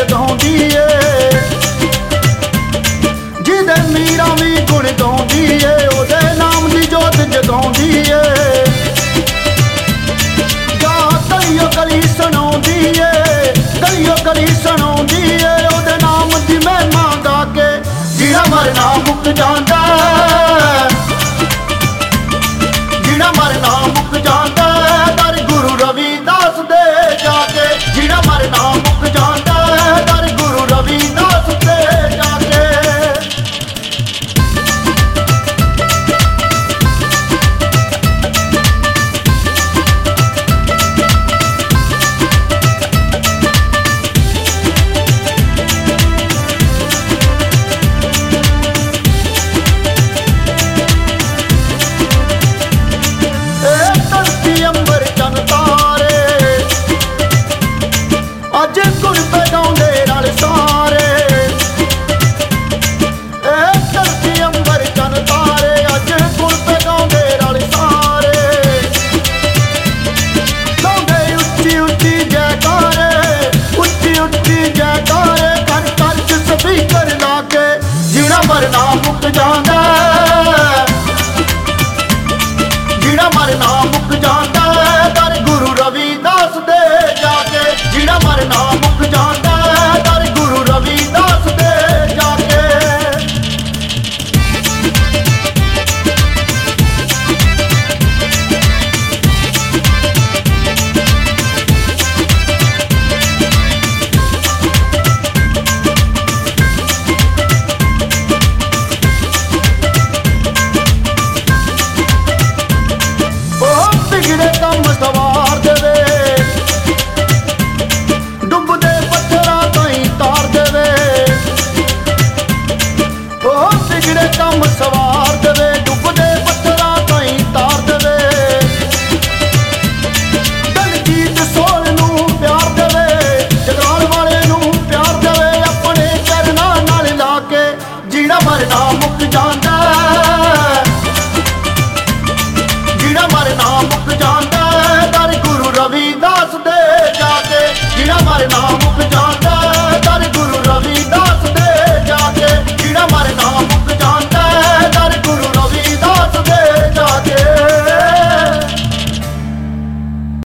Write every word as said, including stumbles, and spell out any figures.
जगाउंदी ए, जिहदे मीरा भी गुण गाउंदी ए, ओहदे नाम दी जोत जगाउंदी ए। गा गलियो गली सुणाउंदी ए, गलियो गली सुणाउंदी ए, ओहदे नाम दी महिमा गा के जिहड़ा मरना मुक जांदा, जिहड़ा मरना मुक जांदा दर गुरु रविदास दे जाके, जिहड़ा मरना मुक जांदा दर गुरु रविदास दे जाके। अज गुण पे गाउंदे रल सारे, ए धरती अंबर चन तारे, अज गुण पे गाउंदे रल सारे। गाउंदे उच्ची उच्ची जयकारे, उच्ची उच्ची जयकारे, कर कर च स्पीकर ला के जिहड़ा मरना मुक जांदा,